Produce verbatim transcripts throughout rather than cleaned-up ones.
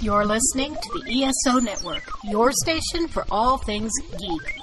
You're listening to the E S O Network, your station for all things geek.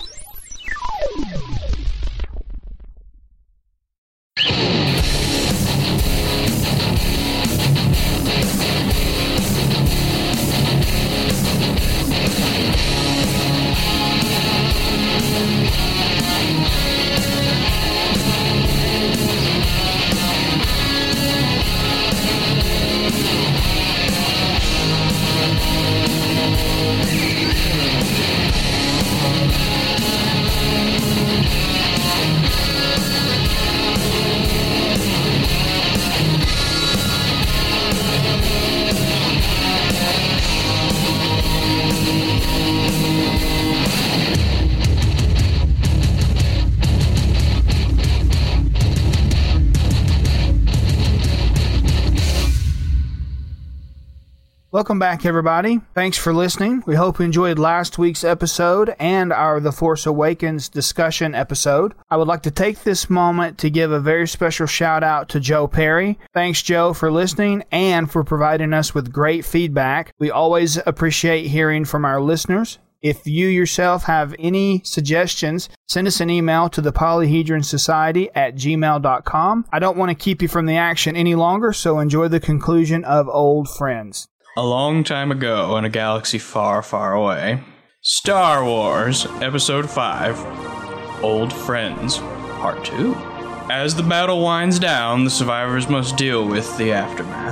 Welcome back, everybody. Thanks for listening. We hope you enjoyed last week's episode and our The Force Awakens discussion episode. I would like to take this moment to give a very special shout out to Joe Perry. Thanks, Joe, for listening and for providing us with great feedback. We always appreciate hearing from our listeners. If you yourself have any suggestions, send us an email to the Polyhedron Society at gmail dot com. I don't want to keep you from the action any longer, so enjoy the conclusion of Old Friends. A long time ago in a galaxy far, far away, Star Wars Episode five, Old Friends, Part two. As the battle winds down, the survivors must deal with the aftermath.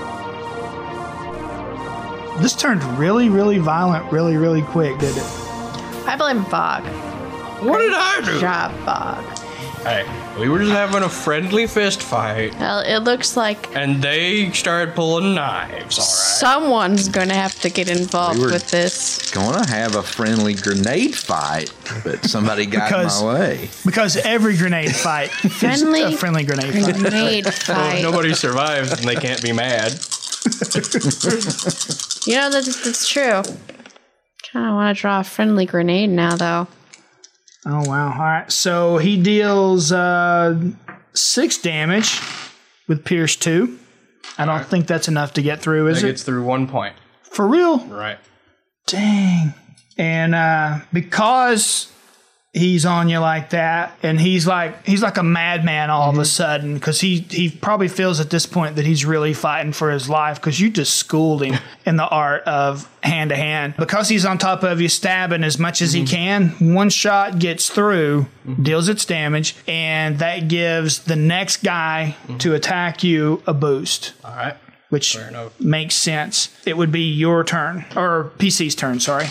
This turned really, really violent really, really quick, did it? I blame Bog. What did I do? Good job, Bog. Hey, we were just having a friendly fist fight, Well, it looks like and they started pulling knives, alright? someone's going to have to get involved We were- with this. Gonna have a friendly grenade fight, but somebody got Because- in my way. Because every grenade fight Friendly is a friendly grenade fight. Grenade Well, fight. if nobody survives, and they can't be mad. You know, that's, that's true. Kind of want to draw a friendly grenade now, though. Oh, wow. All right. So he deals uh, six damage with Pierce two. I don't think that's enough to get through, is That it? gets through one point. For real? Right. Dang. And uh, because he's on you like that, and he's like he's like a madman all of a sudden, because he, he probably feels at this point that he's really fighting for his life, because you just schooled him in the art of hand-to-hand. Because he's on top of you, stabbing as much as he can, one shot gets through, deals its damage, and that gives the next guy to attack you a boost. Alright. Which Fair enough. makes sense. It would be your turn, or P C's turn, sorry.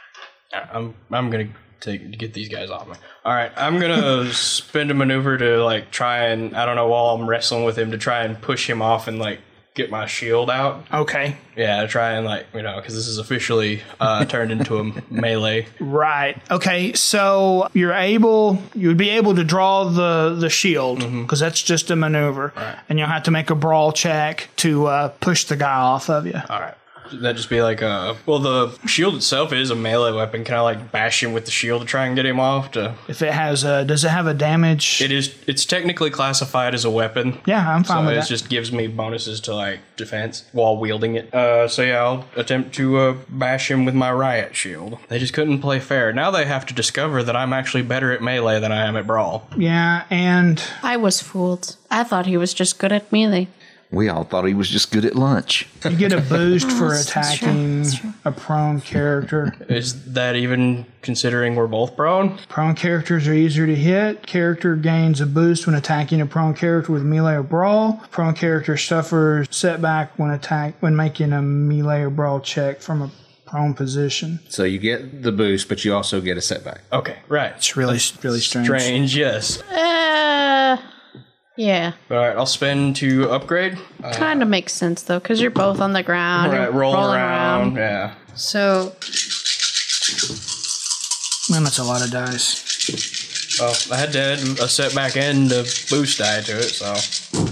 I'm I'm gonna take get these guys off me. All right, I'm gonna spend a maneuver to like try and I don't know while I'm wrestling with him to try and push him off and like get my shield out. Okay. Yeah, to try and like you know because this is officially uh, turned into a melee. Right. Okay, so you're able, you would be able to draw the, the shield, because that's just a maneuver. Right. And you'll have to make a brawl check to uh, push the guy off of you. All right. That just be like a well, the shield itself is a melee weapon. Can I like bash him with the shield to try and get him off? To If it has a, does it have a damage? it is. It's technically classified as a weapon. Yeah, I'm fine So with it that. just gives me bonuses to like defense while wielding it. Uh, so yeah, I'll attempt to uh, bash him with my riot shield. They just couldn't play fair. Now they have to discover that I'm actually better at melee than I am at brawl. Yeah, and I was fooled. I thought he was just good at melee. We all thought he was just good at lunch. you get a boost for that's true, attacking that's true. a prone character. Is that even considering we're both prone? Prone characters are easier to hit. Character gains a boost when attacking a prone character with melee or brawl. Prone character suffers setback when attack when making a melee or brawl check from a prone position. So you get the boost, but you also get a setback. Okay, right. It's really, really strange. Strange, yes. Uh, yeah. All right, I'll spend to upgrade. Uh, Kind of makes sense, though, because you're both on the ground. right, you're roll rolling around. Yeah. So, Man, that's a lot of dice. Well, I had to add a setback and a boost die to it, so.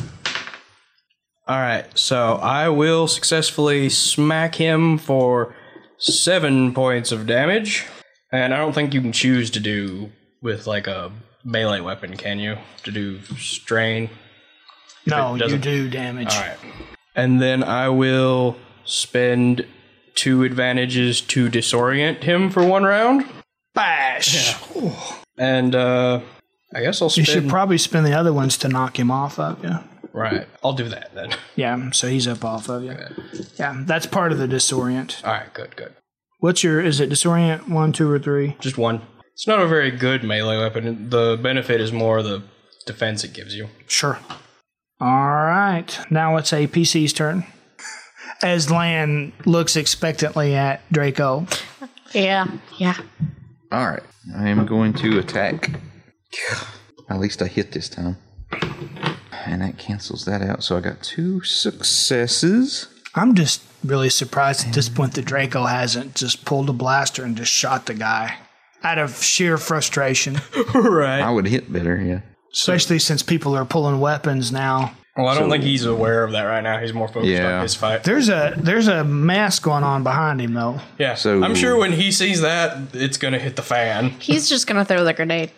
Alright, so I will successfully smack him for seven points of damage. And I don't think you can choose to do with like a melee weapon, can you? To do strain? No, It you doesn't- do damage. Alright. And then I will spend two advantages to disorient him for one round. Bash. And uh, I guess I'll You spend... should probably spend the other ones to knock him off of you. Right. I'll do that then. Yeah, so he's up off of you. Yeah, that's part of the disorient. All right, good, good. What's your, is it disorient one, two, or three? Just one. It's not a very good melee weapon. The benefit is more the defense it gives you. Sure. All right. Now it's a P C's turn. As Lan looks expectantly at Draco. Yeah. Yeah. All right. I am going to attack. At least I hit this time. And that cancels that out. So I got two successes. I'm just really surprised at this point that Draco hasn't just pulled a blaster and just shot the guy out of sheer frustration. Right. I would hit better, yeah. Especially since people are pulling weapons now. Well, I don't So- think he's aware of that right now. He's more focused Yeah. on his fight. There's a there's a mess going on behind him though. Yeah. So- I'm sure when he sees that, it's going to hit the fan. He's just gonna throw the grenade.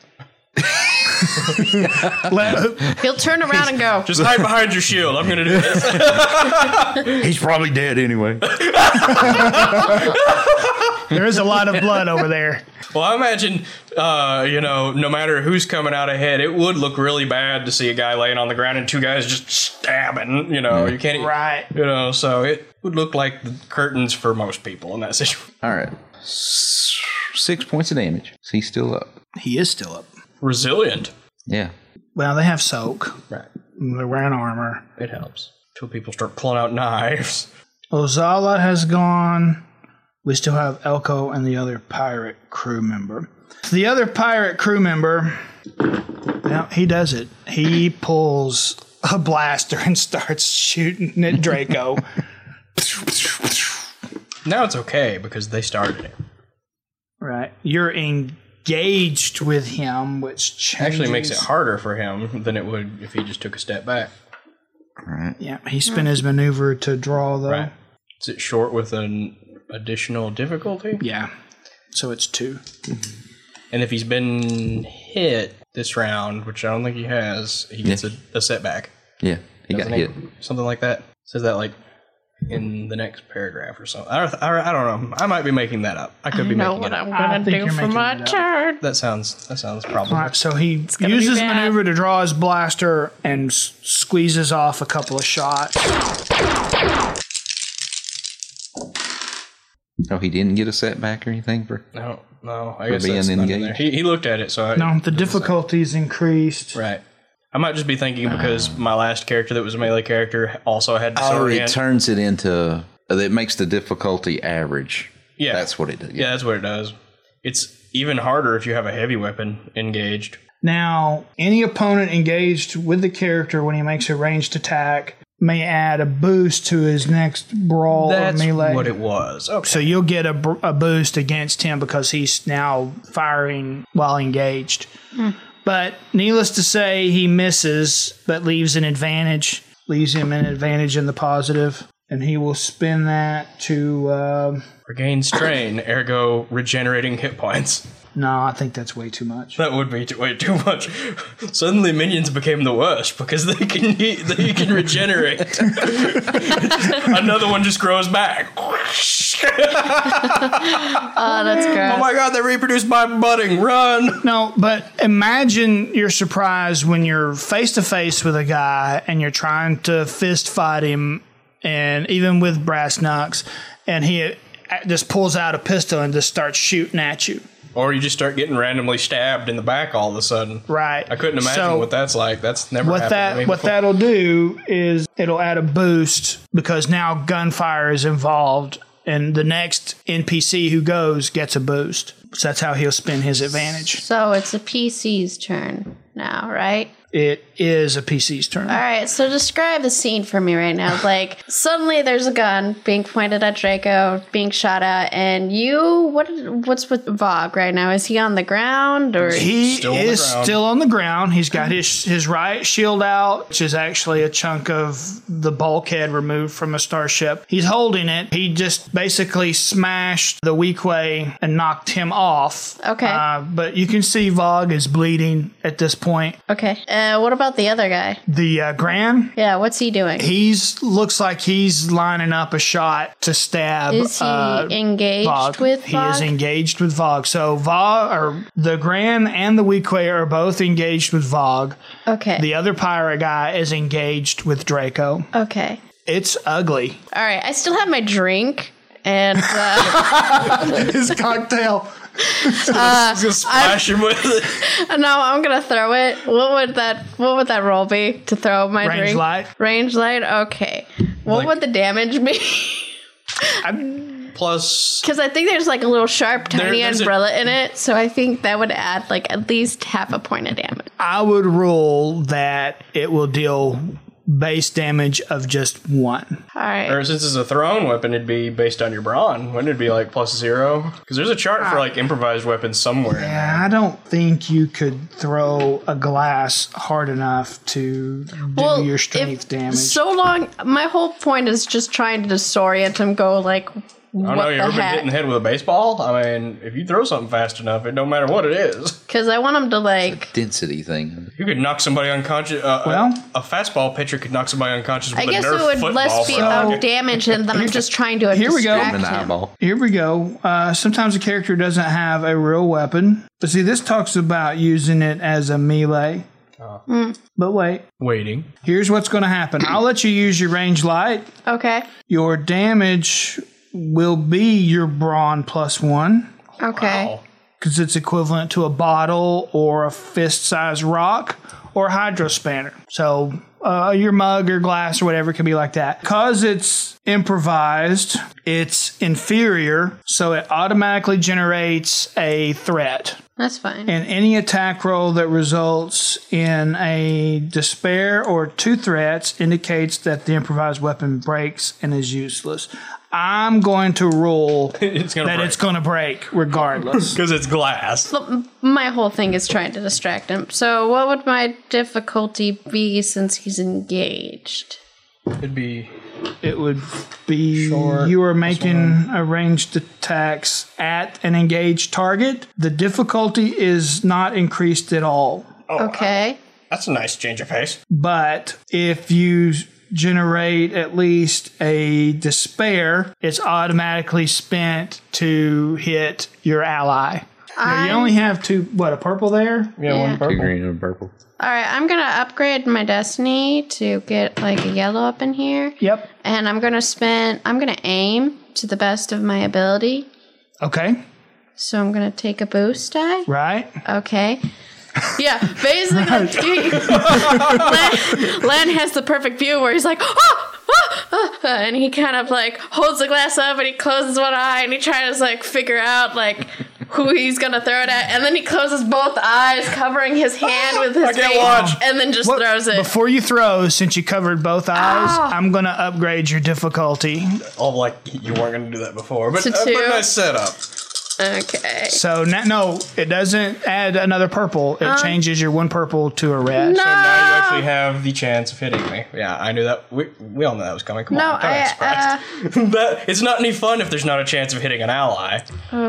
Let, He'll turn around and go. Just hide behind your shield. I'm going to do this. He's probably dead anyway. there is a lot of blood over there. Well, I imagine, uh, you know, no matter who's coming out ahead, it would look really bad to see a guy laying on the ground and two guys just stabbing. You know, you can't, e- Right. you know, so it would look like the curtains for most people in that situation. All right. S- Six points of damage. So he's still up. He is still up. Resilient. Yeah. Well, they have soak. Right. They're wearing armor. It helps. Till people start pulling out knives. Ozala has gone. We still have Elko and the other pirate crew member. The other pirate crew member, well, he does it. He pulls a blaster and starts shooting at Draco. Now it's okay because they started it. Right. You're engaged with him, which changes. Actually makes it harder for him than it would if he just took a step back. All right. Yeah, he spent his maneuver to draw, though. Right. Is it short with an additional difficulty? Yeah. So it's two. And if he's been hit this round, which I don't think he has, he gets Yeah. a, a setback. Yeah. He got Doesn't hit. Something like that. Says that like in the next paragraph or something. I don't, I, I don't know. I might be making that up. I could I be know making what it up. I'm I gonna think do you're for making my it up. turn. That sounds that sounds probable. All right, so he gonna be uses bad. maneuver to draw his blaster and s- squeezes off a couple of shots. Oh, he didn't get a setback or anything for. No, no. I For guess being that's not in engaged? there. He, he looked at it, so I, No, the difficulty's increased. right. I might just be thinking because my last character that was a melee character also had Oh, it disorient. turns it into. It makes the difficulty average. Yeah, That's what it does. Yeah, that's what it does. It's even harder if you have a heavy weapon engaged. Now, any opponent engaged with the character when he makes a ranged attack may add a boost to his next brawl That's or melee. what it was. Okay. So you'll get a, br- a boost against him because he's now firing while engaged. But needless to say, he misses, but leaves an advantage. Leaves him an advantage in the positive. And he will spin that to... Um, Regain strain, ergo regenerating hit points. no, I think that's way too much. That would be too, way too much. Suddenly, minions became the worst because they can they can regenerate. Another one just grows back. Oh, that's gross. Oh my god, they reproduced by budding. Run! No, but imagine your surprise when you're face to face with a guy and you're trying to fist fight him, and even with brass knucks, and he just pulls out a pistol and just starts shooting at you. Or you just start getting randomly stabbed in the back all of a sudden. Right. I couldn't imagine So what that's like. That's never what happened to me that what before. that'll do is it'll add a boost because now gunfire is involved, and the next N P C who goes gets a boost. So that's how he'll spin his advantage. So it's a P C's turn now, right? It is a P C's turn. All right, so describe the scene for me right now. Like, suddenly there's a gun being pointed at Draco, being shot at, and you, what? what's with Vogue right now? Is he on the ground, or He Still on the is ground. still on the ground. He's got his his right shield out, which is actually a chunk of the bulkhead removed from a starship. He's holding it. He just basically smashed the Weequay and knocked him off. Okay. Uh, but you can see Vogue is bleeding at this point. okay? Uh, what about the other guy? The uh, Gran, Yeah, what's he doing? he's looks like he's lining up a shot to stab. Is he uh, engaged Vogue. with He is Vogue? engaged with Vogue. So Vogue, or the Gran and the Weequay are both engaged with Vogue. Okay. The other pirate guy is engaged with Draco. okay. It's ugly. All right. I still have my drink. And uh, His cocktail. Just splash him with it. no, I'm gonna throw it. What would that? What would that roll be to throw my Range drink? light. Range light. Okay. What Like- would the damage be? Plus, Because I think there's like a little sharp, tiny there's a- umbrella in it, so I think that would add like at least half a point of damage. I would rule that it will deal base damage of just one. All right. or since it's a thrown weapon, it'd be based on your brawn. Wouldn't it be like plus zero? Because there's a chart for like improvised weapons somewhere. in there. Yeah, I don't think you could throw a glass hard enough to do your strength if damage. So long. My whole point is just trying to disorient him. Go like, I don't what know. You the ever been hit heck? in the head with a baseball? I mean, if you throw something fast enough, it don't matter what it is. Because I want him to like. Density thing. You could knock somebody unconscious. Uh, Well- a, a fastball pitcher could knock somebody unconscious with I a guess Nerf it would football. less be for a about second. damage and then I'm just trying to Here we go. distract An him. eyeball. Here we go. Uh, sometimes a character doesn't have a real weapon. But see, this talks about using it as a melee. But wait, Waiting. here's what's going to happen. I'll let you use your range light. Okay. Your damage will be your brawn plus one. Okay. Wow. Because it's equivalent to a bottle or a fist-sized rock or a hydro spanner. So uh, your mug or glass or whatever can be like that. Because it's improvised, it's inferior, so it automatically generates a threat. That's fine. And any attack roll that results in a despair or two threats indicates that the improvised weapon breaks and is useless. I'm going to rule It's gonna that break. it's going to break regardless. Because it's glass. Look, my whole thing is trying to distract him. So what would my difficulty be since he's engaged? It'd be It would be Short, you are making a ranged attacks at an engaged target. The difficulty is not increased at all. Okay. that's a nice change of pace. But if you generate at least a despair, it's automatically spent to hit your ally. Now, you I'm- only have two, what, a purple there? Yeah, Yeah. one Two purple. green and a purple. All right, I'm going to upgrade my destiny to get like a yellow up in here. Yep. And I'm going to spend, I'm going to aim to the best of my ability. Okay. So I'm going to take a boost die. Right. Okay. Yeah, basically, Len, Len has the perfect view where he's like, oh, oh, oh, and he kind of like holds the glass up and he closes one eye and he tries to like figure out like who he's gonna throw it at, and then he closes both eyes, covering his hand with his I can't face, watch. and then just What- throws it. Before you throw, since you covered both eyes, Ah. I'm going to upgrade your difficulty. Oh, like you weren't going to do that before. But, To uh, but two? nice setup. Okay. So, na- no, it doesn't add another purple. It changes your one purple to a red. No. So now you actually have the chance of hitting me. Yeah, I knew that. We, we all knew that was coming. Come No, on. Don't act I, uh, surprised. that, it's not any fun if there's not a chance of hitting an ally.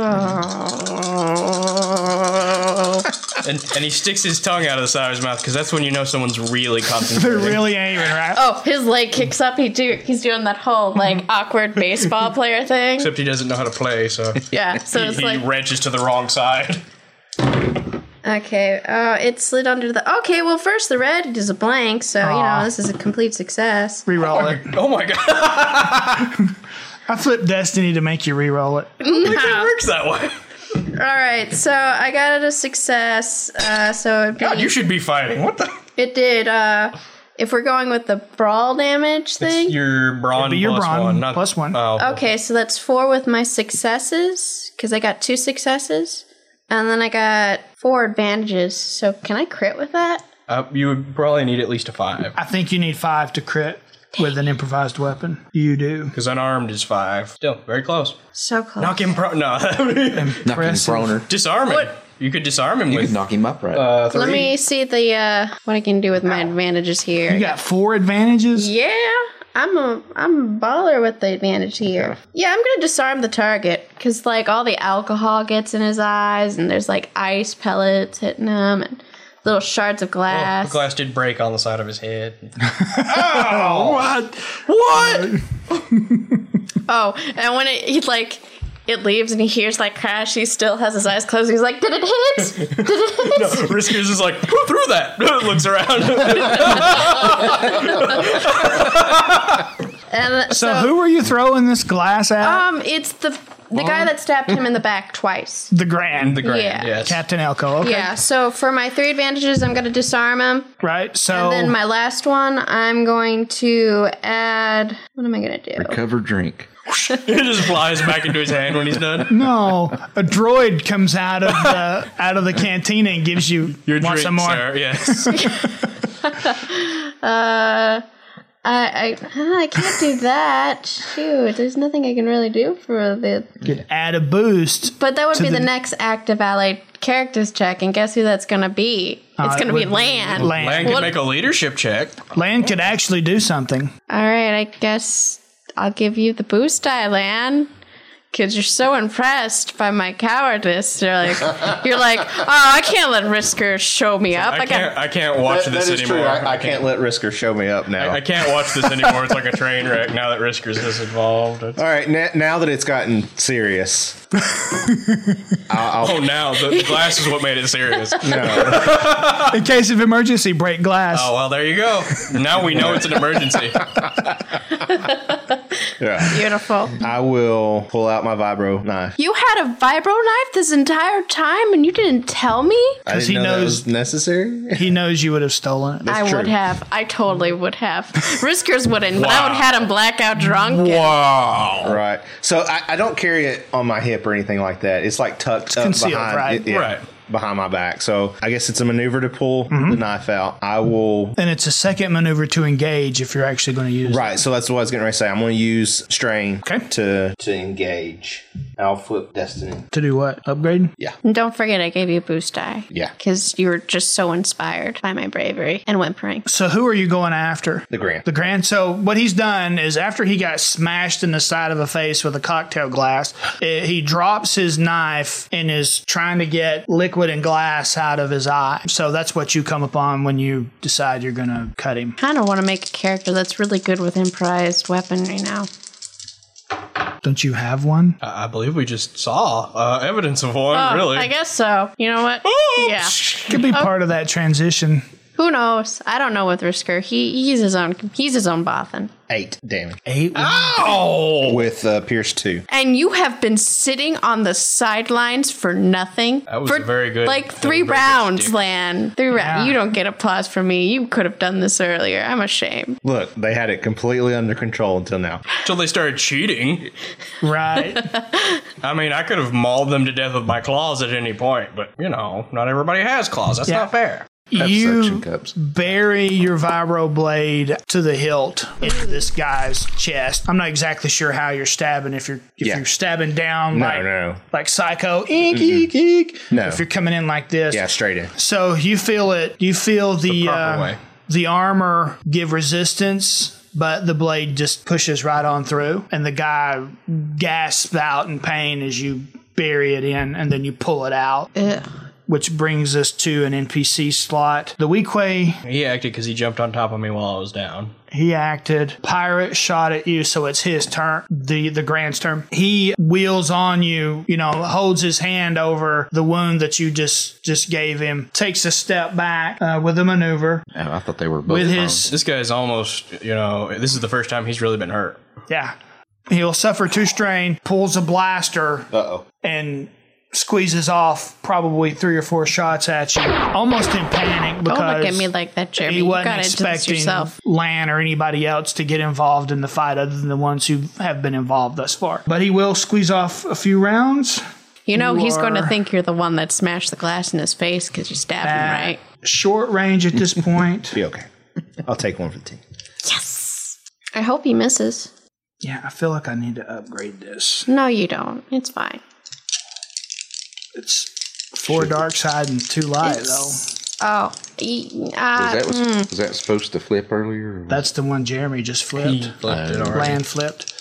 And, and he sticks his tongue out of the side of his mouth because that's when you know someone's really They're concentrating. really aiming, right? Oh, his leg kicks up. He do. He's doing that whole like awkward baseball player thing. Except he doesn't know how to play, so Yeah. So he, it's he like wrenches to the wrong side. okay. Uh, it slid under the. Okay. Well, first the red is a blank, so you Aw. know this is a complete success. Reroll it. Oh my god, I flipped Destiny to make you reroll it. it works that way. All right. So I got it a success. Uh, so it'd be, God, you should be fighting. What the? it did. Uh, if we're going with the brawl damage thing. It's your brawn be your plus brawn one, not plus one. Oh, Okay, so that's four with my successes because I got two successes, and then I got four advantages. So can I crit with that? uh, you would probably need at least a five I think you need five to crit with an improvised weapon. You do. because unarmed is five. Still very close. So close. Knock him pro. No, Knock him Impressive. proner. disarm him. What? You could disarm him You with can knock him upright. uh, three. Let me see the uh, what I can do with my advantages here. You got four advantages? Yeah, I'm a I'm a baller with the advantage here. Yeah, I'm gonna disarm the target because like all the alcohol gets in his eyes, and there's like ice pellets hitting him, and little shards of Oh, glass. the glass did break on the side of his head. What? What? Oh, and when it he like it leaves and he hears like crash, he still has his eyes closed. He's like, "Did it hit? Did it hit?" No, Riskers is like, who threw that? Looks around. And So, who were you throwing this glass at? Um, it's the the guy that stabbed him in the back twice. the Grand. The grand, Yeah. yes. Captain Elko. Okay. Yeah. So for my three advantages, I'm going to disarm him. Right. So And then my last one, I'm going to add. What am I going to do? Cover drink. It just flies back into his hand when he's done. no, a droid comes out of the out of the cantina and gives you Your want drink, some more. sir. Yes. Uh, I, I I can't do that. Shoot, there's nothing I can really do for the. You could add a boost. But that would To be the, the- next active allied characters check, and guess who that's going to be? It's Uh, going to it be would- Lan. Lan. Lan can What- make a leadership check. Lan could actually do something. All right, I guess I'll give you the boost die, Lan. Because you're so impressed by my cowardice. You're like, you're like, oh, I can't let Risker show me up. I I can't. got. I can't watch That, this that is anymore. true. I, I can't let Risker show me up now. I, I can't watch this anymore. It's like a train wreck now that Riskers is involved. It's- All right, na- now that it's gotten serious, I'll, oh, I'll now the, the glass is what made it serious. no. In case of emergency, break glass. Oh well, there you go. Now we know it's an emergency. Yeah. Beautiful. I will pull out my vibro knife. You had a vibro knife this entire time, and you didn't tell me. I didn't he know that knows- was necessary. He knows you would have stolen it. I would true. have. I totally would have. Riskers wouldn't, but I would have had him blackout drunk. Wow. Right. So I, I don't carry it on my hip or anything like that. It's like tucked up concealed, behind, right? it- yeah, Right. behind my back. So I guess it's a maneuver to pull the knife out. I will. And it's a second maneuver to engage if you're actually going to use Right. So that's what I was getting ready to say. I'm going to use strain Okay. to to engage. I'll flip destiny. it. To do what? Upgrade? And don't forget, I gave you a boost die. Yeah. Because you were just so inspired by my bravery and whimpering. So who are you going after? The Grand. The Grand. So what he's done is after he got smashed in the side of the face with a cocktail glass, eh, he drops his knife and is trying to get liquid and glass out of his eye. So that's what you come upon when you decide you're going to cut him. Kind of want to make a character that's really good with improvised weaponry now. Don't you have one? I I believe we just saw uh, evidence of one. Oh, really. I guess so. You know what? Yeah. Could be part of that transition. Who knows? I don't know with Risker. He he's his own he's his own Bothan. Eight damage Eight. Oh. with uh, Pierce two. And you have been sitting on the sidelines for nothing. That was for a very good- like that was three a very good rounds, stick. Lan. Three rounds. Yeah. You don't get applause from me. You could have done this earlier. I'm ashamed. Look, they had it completely under control until now. Until they started cheating. Right. I mean, I could have mauled them to death with my claws at any point, but you know, not everybody has claws. That's Yeah. not fair. Have You suction cups. bury your vibro blade to the hilt into this guy's chest. I'm not exactly sure how you're stabbing. If you're if Yeah. you're stabbing down No, like, no. like Psycho, eek, eek, eek. No. If you're coming in like this, Yeah, straight in. so you feel it. You feel the proper uh, way. the armor give resistance, but the blade just pushes right on through, and the guy gasps out in pain as you bury it in, and then you pull it out. Ugh. Which brings us to an N P C slot. The Weequay, He acted because he jumped on top of me while I was down. he acted. Pirate shot at you, so it's his turn. The the Grand's turn. He wheels on you, you know, holds his hand over the wound that you just just gave him. Takes a step back uh, with a maneuver. Oh, I thought they were both With prone. his This guy's almost, you know, this is the first time he's really been hurt. yeah. He'll suffer two strain, pulls a blaster, Uh oh. and squeezes off probably three or four shots at you, almost in panic because Don't look at me like that, Jeremy. he You wasn't got into this expecting yourself. Lan or anybody else to get involved in the fight other than the ones who have been involved thus far. But he will squeeze off a few rounds. You know You he's going to are- think you're the one that smashed the glass in his face because you stabbed him, At right? short range at this point. Be okay. I'll take one for the team. Yes. I hope he misses. Yeah, I feel like I need to upgrade this. No, you don't. It's fine. It's four dark side and two light, though. Oh, e- Was uh, that, was, was that supposed to flip earlier? Or? That's the one Jeremy just flipped. Flipped it already. Land flipped.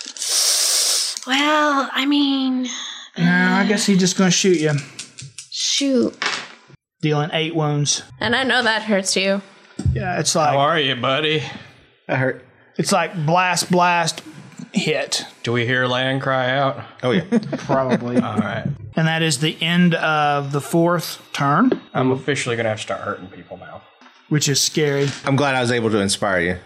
well, I mean, No, I guess he's just going to shoot you. shoot. dealing eight wounds. And I know that hurts you. Yeah, it's How like are you, buddy? I hurt. it's like blast, blast, hit. Do we hear Lan cry out? Oh yeah. Probably. All right. And that is the end of the fourth turn, I'm officially going to have to start hurting people now. which is scary. I'm glad I was able to inspire you.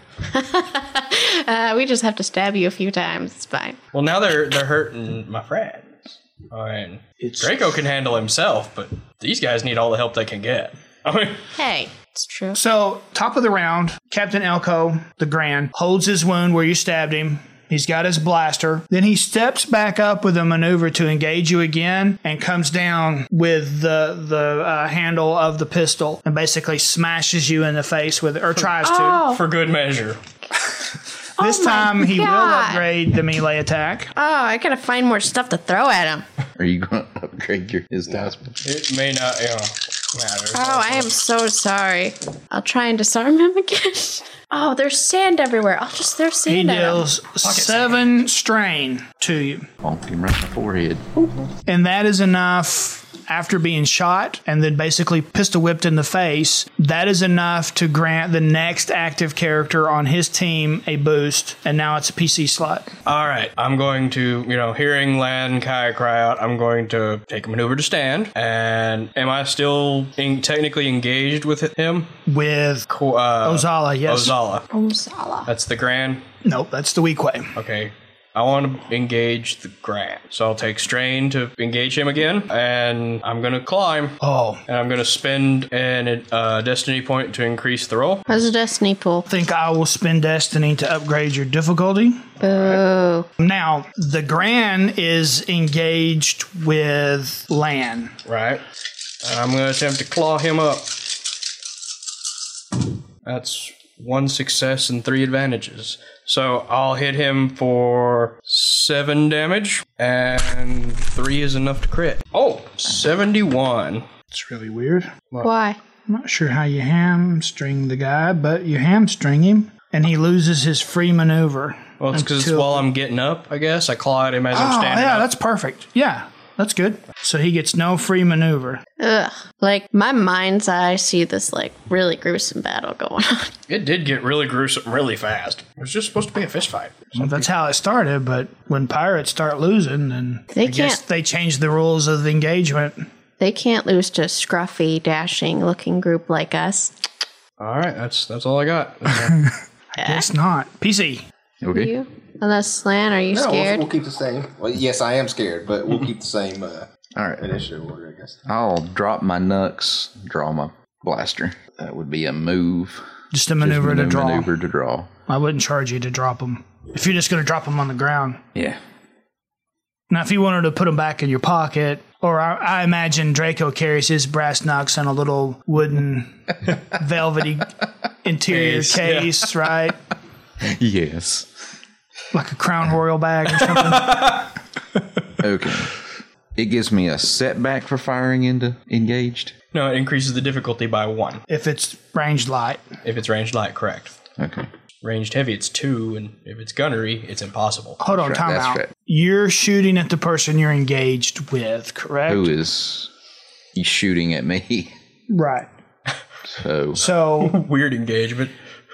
Uh, we just have to stab you a few times. It's fine. Well, now they're they're hurting my friends. I mean, It's- Draco can handle himself, but these guys need all the help they can get. I mean, Hey, it's true. So, top of the round, Captain Elko, the Grand, holds his wound where you stabbed him. He's got his blaster. Then he steps back up with a maneuver to engage you again and comes down with the the uh, handle of the pistol and basically smashes you in the face with it, or tries to. Oh, for good measure. This my time he will God. upgrade the melee attack. oh, I gotta find more stuff to throw at him. Are you going to upgrade your his dice? It may not, you know, matter. Oh, I am so sorry. I'll try and disarm him again. Oh, there's sand everywhere. I'll just throw He sand at him. deals seven strain to you. Bonk him right in the forehead. And that is enough after being shot and then basically pistol whipped in the face. That is enough to grant the next active character on his team a boost. And now it's a P C slot. All right, I'm going to, you know, hearing Lan Kai cry out, I'm going to take a maneuver to stand. And am I still in, technically engaged with him? With Co- Uh, Ozala, yes. Ozala. Umsala. That's the Grand. Nope, that's the weak way. Okay. I want to engage the Grand. So I'll take strain to engage him again. And I'm going to climb. Oh, And I'm going to spend an uh, destiny point to increase the roll. How's the destiny pool? I think I will spend Destiny to upgrade your difficulty. Boo. Now, the Gran is engaged with Lan. Right. And I'm going to attempt to claw him up. That's one success and three advantages. So I'll hit him for seven damage, and three is enough to crit. Oh, seventy-one. It's really weird. Why? I'm not sure how you hamstring the guy, but you hamstring him, and he loses his free maneuver. Well, it's because Until- while I'm getting up, I guess. I claw at him as I'm Oh, standing yeah, up. that's perfect. Yeah, that's good. So he gets no free maneuver. Ugh. Like, my mind's eye see this, like, really gruesome battle going on. It did get really gruesome really fast. It was just supposed to be a fist fight. Well, that's how it started, but when pirates start losing, then They I guess can't- they change the rules of the engagement. They can't lose to a scruffy, dashing-looking group like us. All right, that's that's all I got. Guess not. P C. Okay. You? Unless, Lan, are you No, we'll, scared? we'll keep the same. Well, yes, I am scared, but we'll keep the same uh, All right. initiative order, I guess. I'll drop my knucks, draw my blaster. That would be a move. Just a maneuver Just to draw. Maneuver to draw. I wouldn't charge you to drop them. If you're just going to drop them on the ground. Yeah. Now, if you wanted to put them back in your pocket, or I, I imagine Draco carries his brass knucks in a little wooden, velvety interior Case, case, right? Yes. Like a Crown Royal bag or something. Okay. It gives me a setback for firing into engaged. No, it increases the difficulty by one. If it's ranged light. If it's ranged light, correct. Okay. Ranged heavy, it's two, and if it's gunnery, it's impossible. Hold on, right, time that's out. right. You're shooting at the person you're engaged with, correct? Who is he's shooting at me? Right. So So, Weird engagement.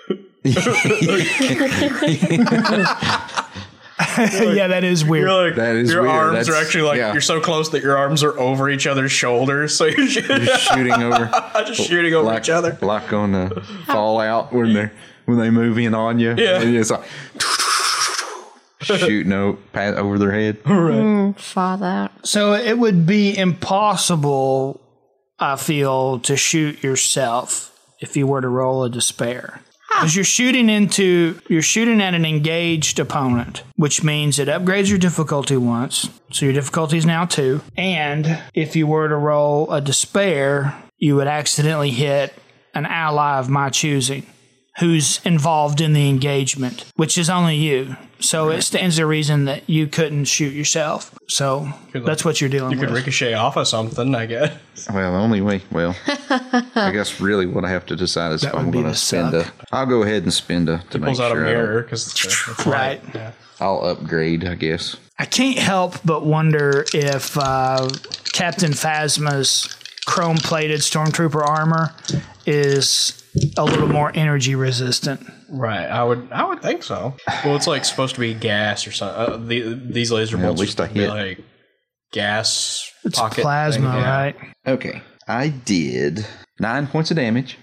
yeah, that is weird. You're like, That is your weird. arms That's- are actually like, yeah. you're so close that your arms are over each other's shoulders, so you're shooting, just shooting over just shooting over like, each other. like on the Fallout when they when they move in on you. Yeah. And it's like shooting o- pa- over their head. Mm, Fall that. So it would be impossible, I feel, to shoot yourself if you were to roll a despair. Because you're shooting into, you're shooting at an engaged opponent, which means it upgrades your difficulty once. So your difficulty is now two. And if you were to roll a despair, you would accidentally hit an ally of my choosing who's involved in the engagement, which is only you. So it stands to reason that you couldn't shoot yourself. So that's what you're dealing You could with. ricochet off of something, I guess. Well, the only way. Well, I guess really what I have to decide is That if I'm would be going to the spend suck. a. I'll go ahead and spend a to make Pulls out a sure I don't- mirror because it's, it's Right. Yeah. I'll upgrade. I guess. I can't help but wonder if uh, Captain Phasma's chrome-plated stormtrooper armor is a little more energy resistant. Right, I would I would think so. Well, it's like supposed to be gas or something. Uh, the, these laser Yeah, at bolts least are I supposed to be hit. like gas It's pocket plasma, thing, yeah. right? Okay. I did nine points of damage.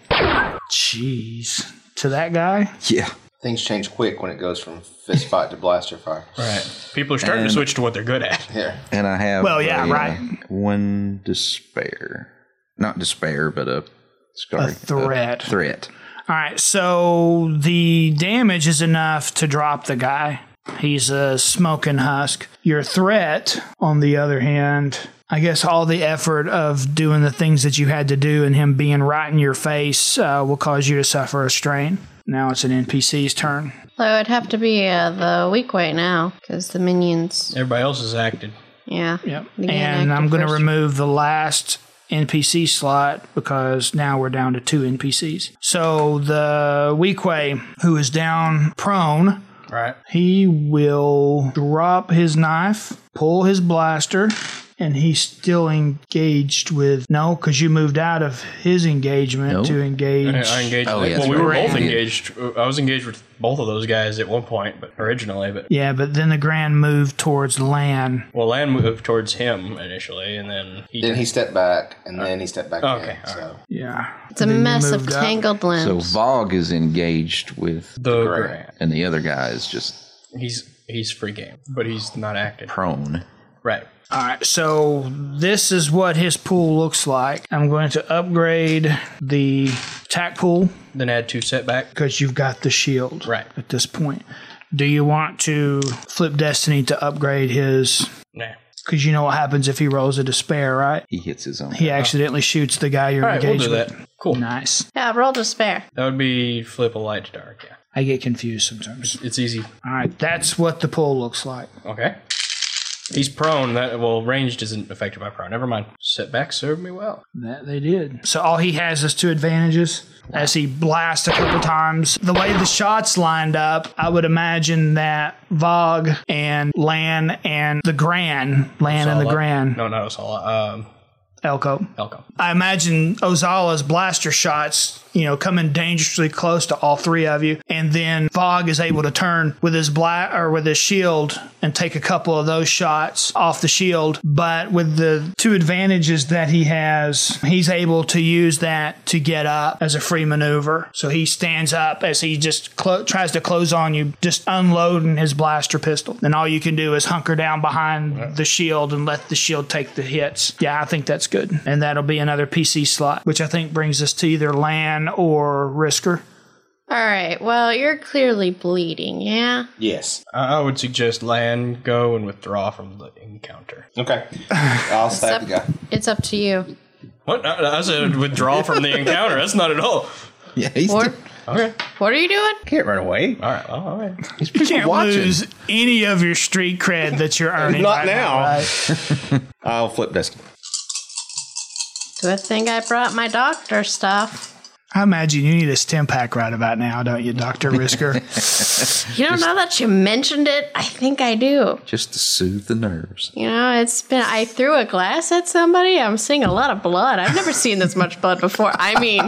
Jeez. To that guy? Yeah. Things change quick when it goes from fist fight to blaster fire. Right. People are starting And- to switch to what they're good at. Yeah. And I have Well, yeah, a, uh, right. one despair. Not despair, but a sorry, A threat. threat. All right, so the damage is enough to drop the guy. He's a smoking husk. Your threat, on the other hand, I guess all the effort of doing the things that you had to do and him being right in your face uh, will cause you to suffer a strain. Now it's an N P C's turn. So it'd have to be uh, the weak way now, because the minions, Everybody else is acted. yeah. Yep. They get And I'm active going to first. remove the last N P C slot because now we're down to two N P Cs. So the Weequay, who is down prone, Right. he will drop his knife, pull his blaster, and he's still engaged with... No, because you moved out of his engagement No. to engage... I, I engaged. Oh, yeah, well, that's we were right. both Grand. engaged. I was engaged with both of those guys at one point, but originally, but Yeah, but then the Grand moved towards Lan. well, Lan moved towards him initially, and then he. Then he stepped back, and then he stepped back Okay, in. all So Yeah. It's a Then you mess of moved up. tangled So limbs. Vogue is engaged with, the Grant. Grant. and the other guy is just He's he's free game, but he's not acted. prone. Right. All right, so this is what his pool looks like. I'm going to upgrade the attack pool Then add two setback. because you've got the shield Right. at this point. Do you want to flip Destiny to upgrade his... Nah. Because you know what happens if he rolls a despair, right? He hits his own. He accidentally shoots the guy you're All right, we'll engaged do that. with. Cool. Nice. Yeah, roll despair. That would be flip a light to dark. Yeah. I get confused sometimes. It's easy. All right, that's what the pool looks like. Okay. He's prone. That well, ranged isn't affected by prone. Never mind. Setback served me well. That they did. So all he has is two advantages as he blasts a couple times. The way the shots lined up, I would imagine that Vogue and Lan and the Gran, Lan and the Sala. Gran, No, not Osala. Um, Elko. Elko. I imagine Ozala's blaster shots, you know, coming dangerously close to all three of you, and then Vogue is able to turn with his bla- or with his shield and take a couple of those shots off the shield. But with the two advantages that he has, he's able to use that to get up as a free maneuver. So he stands up as he just clo- tries to close on you, just unloading his blaster pistol. Then all you can do is hunker down behind the shield and let the shield take the hits. Yeah, I think that's good. And that'll be another P C slot, which I think brings us to either Lan or Risker. All right. Well, you're clearly bleeding, yeah? yes. I I would suggest Lan go and withdraw from the encounter. Okay. I'll stab up- the guy. It's up to you. What? I I said withdraw from the encounter. That's not at all. Yeah, he's What? Okay. What are you doing? Can't run away. All right. Well, all right. he's You people can't watching. lose any of your street cred that you're earning. Not right now. right? I'll flip Destiny. Good thing I brought my doctor stuff. I imagine you need a stim pack right about now, don't you, Doctor Risker? You don't know that you mentioned it? I think I do. Just to soothe the nerves. You know, it's been, I threw a glass at somebody. I'm seeing a lot of blood. I've never seen this much blood before. I mean,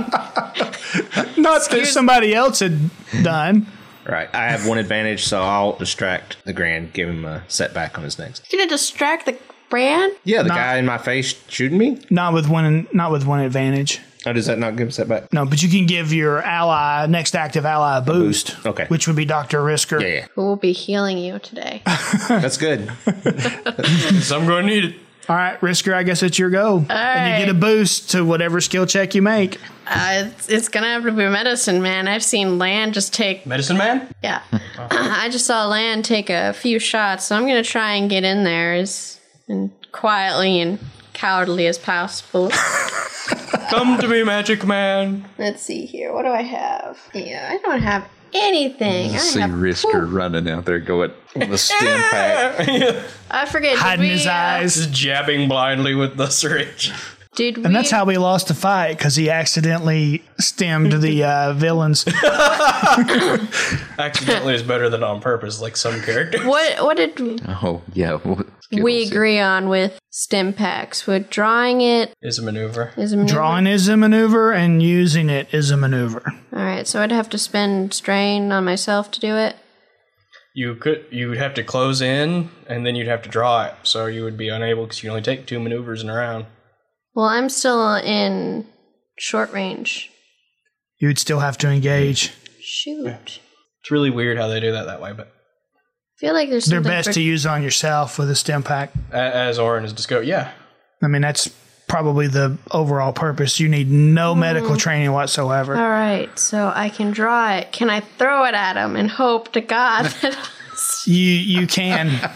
Not that somebody else had done. Right. I have one advantage, so I'll distract the Grand, give him a setback on his next. you're going to distract the brand? Yeah, the Not- guy in my face shooting me. Not with one. Not with one advantage. Oh, does that not give him setback? No, but you can give your ally, next active ally, a boost. boost. Okay. Which would be Doctor Risker. Yeah, yeah. Who will be healing you today? That's good. So I'm going to need it. All right, Risker, I guess it's your go. And you get a boost to whatever skill check you make. Uh, it's it's going to have to be medicine, man. I've seen Lan just take, Medicine man. yeah. I just saw Lan take a few shots, so I'm going to try and get in there as and quietly and cowardly as possible. Come to me, magic man. Let's see here. What do I have? Yeah, I don't have anything. I See have, Risker running out there going with a stim pack. I forget. did Hiding we, his uh, eyes. Just jabbing blindly with the syringe. Did we? And that's how we lost the fight, because he accidentally stemmed the uh, villains. Accidentally is better than on purpose, like some characters. What what did we, Oh, yeah. Well, we agree on with stim packs? With drawing it Is a maneuver. is a maneuver? Drawing is a maneuver, and using it is a maneuver. All right, so I'd have to spend strain on myself to do it. You could you would have to close in, and then you'd have to draw it. So you would be unable because you can only take two maneuvers in a round. Well, I'm still in short range. You would still have to engage. Shoot. It's really weird how they do that that way, but I feel like there's They're something best for- to use on yourself with a stem pack. a- as Orin has discovered, yeah. I mean, that's probably the overall purpose. You need no medical training whatsoever. All right, so I can draw it. Can I throw it at him and hope to God that You you can.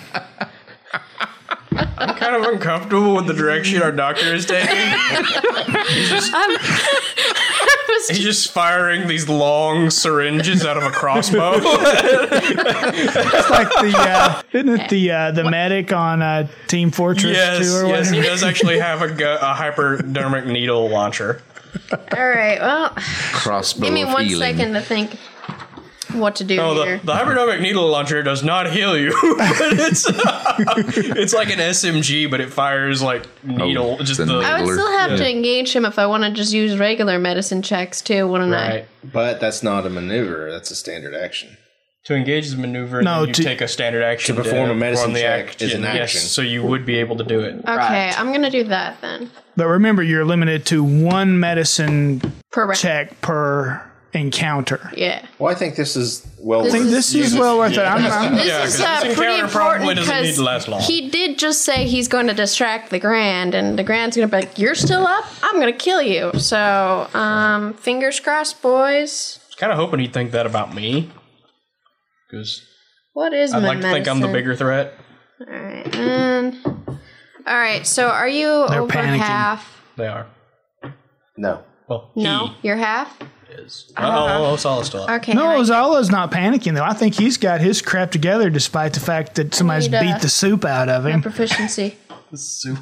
I'm kind of uncomfortable with the direction our doctor is taking. he's, just, I'm, he's just firing these long syringes out of a crossbow. It's like the uh, isn't it the uh, the medic on uh, Team Fortress yes, two or yes, whatever? he does actually have a, gu- a hypodermic needle launcher. all right, well, Crossbow give me of one healing. second to think what to do No, here. the, the hypodermic needle launcher does not heal you, but it's it's like an S M G, but it fires like needle. Oh, just the the I would needler. still have to Yeah. engage him if I want to just use regular medicine checks too, wouldn't right. But that's not a maneuver. That's a standard action. To engage the maneuver, No, then you to- take a standard action to perform a medicine perform the check action. is an Yes, action. so you would be able to do it. I? Okay, I'm going to do that then. But remember, you're limited to one medicine Per round. check per encounter. Yeah. Well, I think this is well. This I think worth this using. is well worth it. I'm, I'm, This Yeah, is 'cause uh, this pretty encounter probably important doesn't need because to last long. he did just say he's going to distract the Grand, and the Grand's going to be like, "You're still up? I'm going to kill you." So, um, fingers crossed, boys. I was kind of hoping he'd think that about me, because What is I'd my like to think I'm the medicine? bigger threat. All right, and all right. So, are you They're over panicking. half? They are. No. Well, No, you're half. he is. Oh, oh, Osala's still up. Okay. no, I- Ozala's not panicking, though. I think he's got his crap together despite the fact that somebody's need, uh, beat the soup out of my him. proficiency. Soup.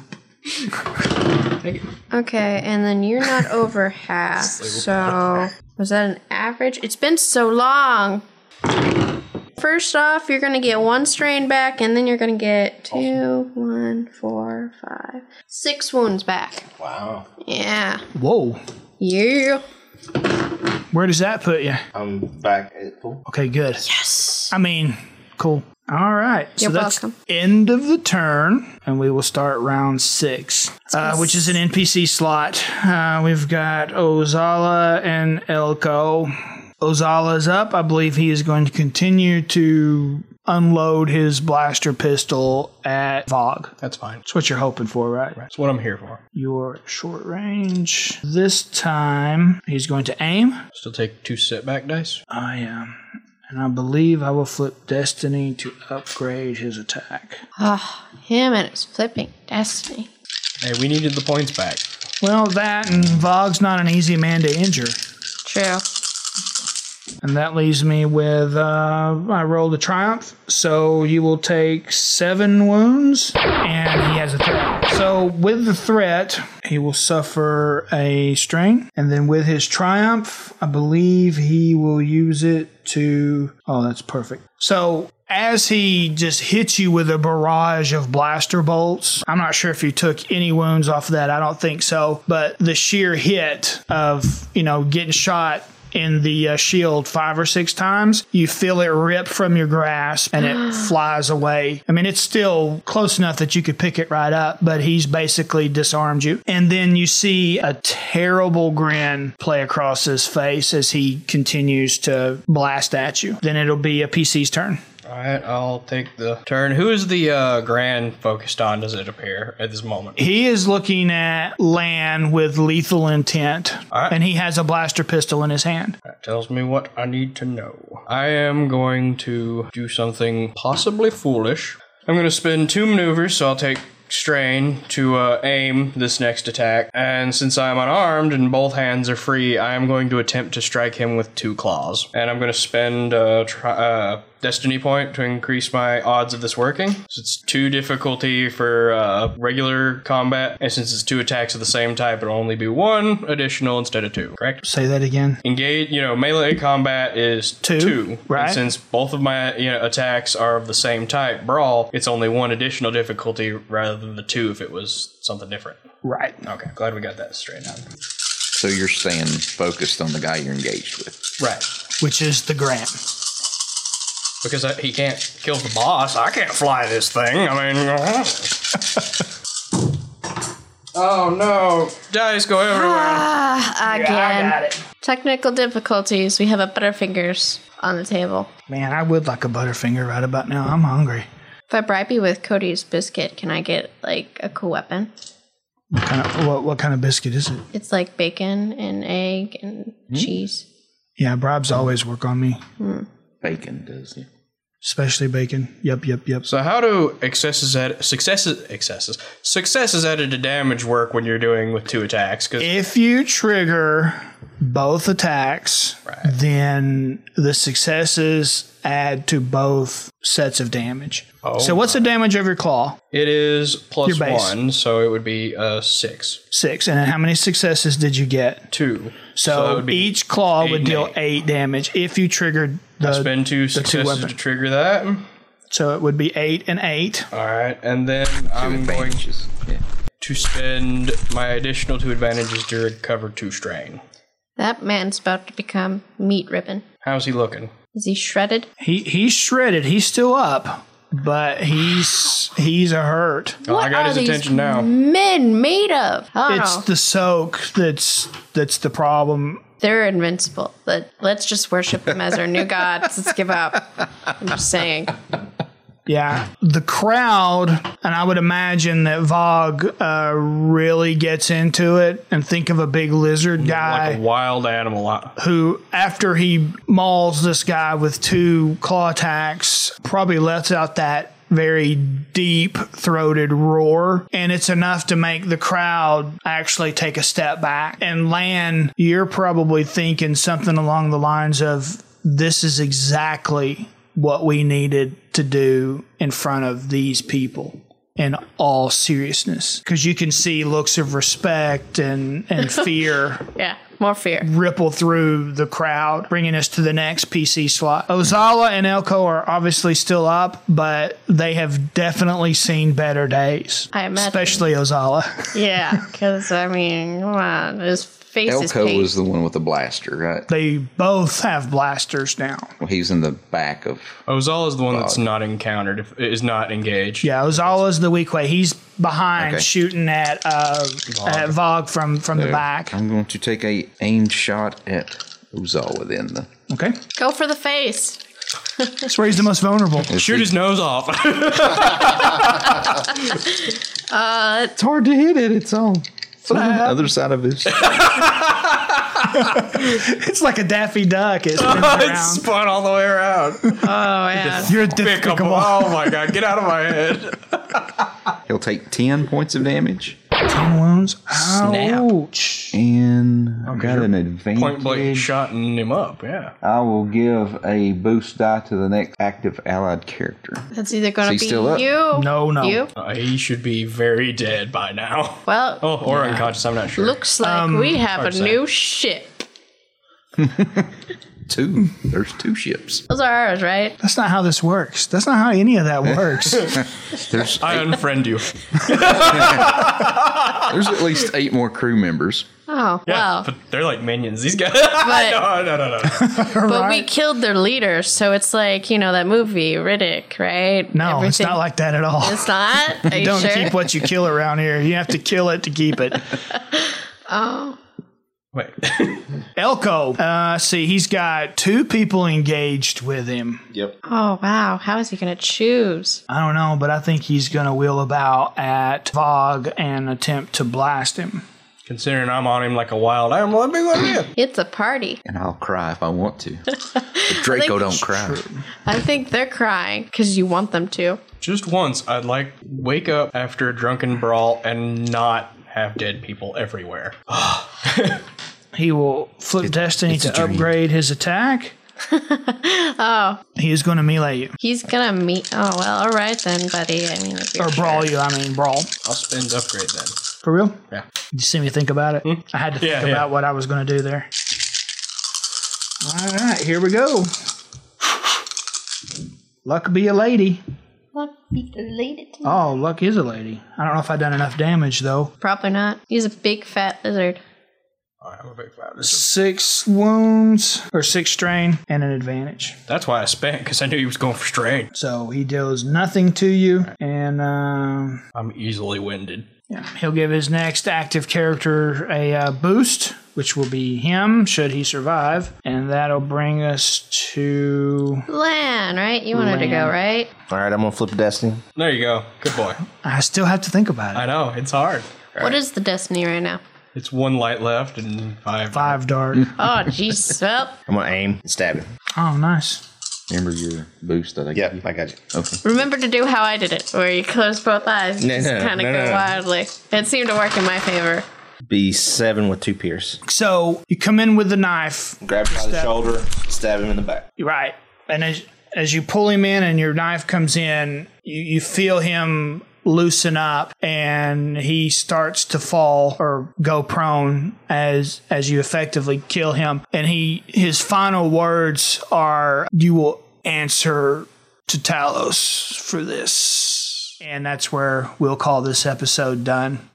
Okay, and then you're not over half. So, was that an average? It's been so long. First off, you're going to get one strain back, and then you're going to get two, one, four, five, six wounds back. Wow. Yeah. Whoa. Yeah. Where does that put you? I'm back at full. Okay, good. Yes. I mean, cool. All right. You're so that's welcome. end of the turn, and we will start round six, uh, which is an N P C slot. Uh, we've got Ozala and Elko. Ozala's up. I believe he is going to continue to unload his blaster pistol at Vogue. That's fine. That's what you're hoping for, right? That's what I'm here for. Your short range. This time, he's going to aim. Still take two setback dice. I am. And I believe I will flip Destiny to upgrade his attack. Ah, him and his flipping destiny. Hey, we needed the points back. Well, that and Vogue's not an easy man to injure. True. And that leaves me with, uh, I rolled a triumph, so you will take seven wounds, and he has a threat. So with the threat, he will suffer a strain, and then with his triumph, I believe he will use it to, oh, that's perfect. So as he just hits you with a barrage of blaster bolts, I'm not sure if you took any wounds off of that, I don't think so, but the sheer hit of, you know, getting shot in the uh, shield five or six times, you feel it rip from your grasp and it flies away. I mean, it's still close enough that you could pick it right up, but he's basically disarmed you. And then you see a terrible grin play across his face as he continues to blast at you. Then it'll be a P C's turn. All right, I'll take the turn. Who is the uh, Grand focused on, does it appear, at this moment? He is looking at Lan with lethal intent, All right. and he has a blaster pistol in his hand. That tells me what I need to know. I am going to do something possibly foolish. I'm going to spend two maneuvers, so I'll take strain to uh, aim this next attack. And since I'm unarmed and both hands are free, I am going to attempt to strike him with two claws. And I'm going to spend uh, tri- uh, destiny point to increase my odds of this working. So it's two difficulty for uh, regular combat, and since it's two attacks of the same type, it'll only be one additional instead of two, correct? Say that again. Engage, you know, melee combat is Two, two. right. And since both of my you know, attacks are of the same type, brawl, it's only one additional difficulty rather than the two if it was something different. Right. Okay, glad we got that straight out. So you're staying focused on the guy you're engaged with. Right. Which is the Grant. Because I, he can't kill the boss. I can't fly this thing. I mean... oh, no. Dice go everywhere. Ah, again. Yeah, I got it. Technical difficulties. We have a Butterfingers on the table. Man, I would like a Butterfinger right about now. I'm hungry. If I bribe you with Cody's biscuit, can I get, like, a cool weapon? What kind of, what, what kind of biscuit is it? It's like bacon and egg and mm. cheese. Yeah, bribes always work on me. Mm. Bacon does, yeah. Especially bacon. Yep, yep, yep. So how do excesses add, successes excesses successes added to damage work when you're doing with two attacks? Cause if you trigger both attacks, right. then the successes add to both sets of damage. Oh, so what's the damage of your claw? It is plus Your base. one, so it would be uh, six. Six. And then how many successes did you get? Two. So, that would be each claw eight would and deal eight. eight damage if you triggered the I spend two the two successes weapon. to trigger that. So it would be eight and eight. All right, and then I'm going Advantages. Yeah. to spend my additional two advantages to recover two strain. That man's about to become meat ribbon. How's he looking? Is he shredded? He he's shredded. He's still up, but he's he's a hurt. Oh, what I got are his these attention now. men made of? I don't It's know. the soak that's that's the problem. They're invincible. But let's just worship them as our new gods. Let's give up. I'm just saying. Yeah, the crowd, and I would imagine that Vogue uh, really gets into it. And think of a big lizard guy Like a wild animal. who, after he mauls this guy with two claw attacks, probably lets out that very deep-throated roar, and it's enough to make the crowd actually take a step back. And Lan, you're probably thinking something along the lines of, this is exactly what we needed to do in front of these people in all seriousness. Because you can see looks of respect and, and fear Yeah, more fear. ripple through the crowd, bringing us to the next P C slot. Ozala and Elko are obviously still up, but they have definitely seen better days. I imagine. Especially Ozala. Yeah, because, I mean, come on. His face is Elko pink. was the one with the blaster, right? They both have blasters now. Well, he's in the back of... Ozal is the one that's not encountered, if- is not engaged. Yeah, Ozala's the weak way. He's behind, Okay. shooting at uh, at Vogue from, from the There. back. I'm going to take a aimed shot at Uzawa then. The, Okay. Go for the face. That's where he's the most vulnerable. Shoot his nose off. it's hard to hit it. It's on the other side of his... It's like a Daffy Duck. It spins It's around. spun all the way around. Oh, yeah. You're Pick up. despicable. Oh my god, get out of my head. He'll take ten points of damage. Ten wounds. Ouch. And I got an advantage. Point blank shotting him up, yeah. I will give a boost die to the next active allied character. That's either going to Is be he still up? you. No, no. You? Uh, he should be very dead by now. Well, Oh, or unconscious, I'm not sure. looks like Um, we have a hard to say. new ship. Two. There's two ships. Those are ours, right? That's not how this works. That's not how any of that works. There's I unfriend you. there's at least eight more crew members. Oh, Yeah, well. but they're like minions. These guys. But, no, no, no, no. but we killed their leader, so it's like, you know, that movie, Riddick, right? No, it's Everything- not like that at all. It's not? Are you Don't sure? keep what you kill around here. You have to kill it to keep it. Oh. Wait. Elko, uh, see, he's got two people engaged with him. Yep. Oh, wow. How is he going to choose? I don't know, but I think he's going to wheel about at Vogue and attempt to blast him. Considering I'm on him like a wild animal, that'd be a good idea. It's a party. And I'll cry if I want to. But Draco don't cry. I think they're crying because you want them to. Just once, I'd like wake up after a drunken brawl and not have dead people everywhere. He will flip Destiny it's a to dream. upgrade his attack. Oh, He is going to melee you. he's gonna meet. Oh well, all right then, buddy. I mean, if you're Or brawl you, I mean, brawl. I'll spend upgrade then. For real? Yeah. Did you see me think about it? I had to think Yeah, about yeah. what I was going to do there. All right, here we go. Luck be a lady. Luck be related to me. Oh, luck is a lady. I don't know if I've done enough damage, though. Probably not. He's a big fat lizard. I have a big fat. Six wounds, or six strain, and an advantage. That's why I spent, because I knew he was going for strain. So he deals nothing to you, and um, I'm easily winded. yeah, he'll give his next active character a uh, boost, which will be him, should he survive. And that'll bring us to... Lan, right? You wanted to go, Lan. right? All right, I'm gonna flip a destiny. There you go. Good boy. I still have to think about it. I know, it's hard. What is the destiny right now? It's one light left and five. Five dart. Oh, jeez. Well, I'm gonna aim and stab him. Oh, nice. Remember your boost that I gave you? Yep, I got you. Okay. remember to do how I did it, where you close both eyes and No, just no, kind of no, go no, no. wildly. It seemed to work in my favor. Be seven with two pierce. So you come in with the knife. Grab him by the Stab. shoulder, stab him in the back. Right. And as, as you pull him in and your knife comes in, you, you feel him loosen up and he starts to fall or go prone as as you effectively kill him. And he his final words are, "You will answer to Talos for this." And that's where we'll call this episode done.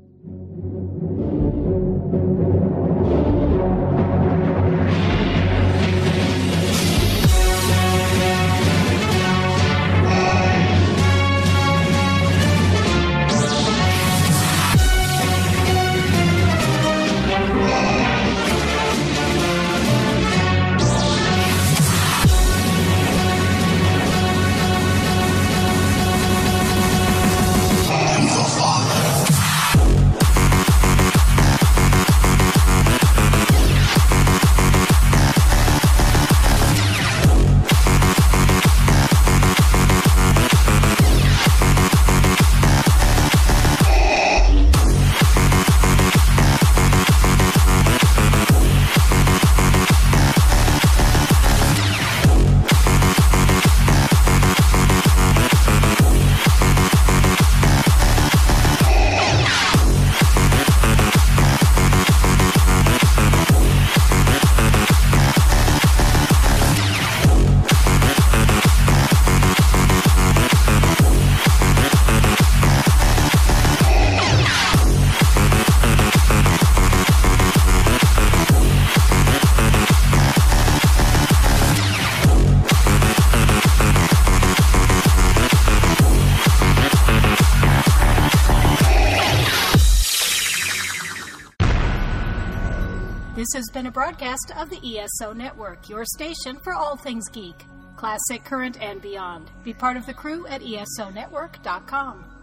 This has been a broadcast of the E S O Network, your station for all things geek, classic, current, and beyond. Be part of the crew at E S O network dot com.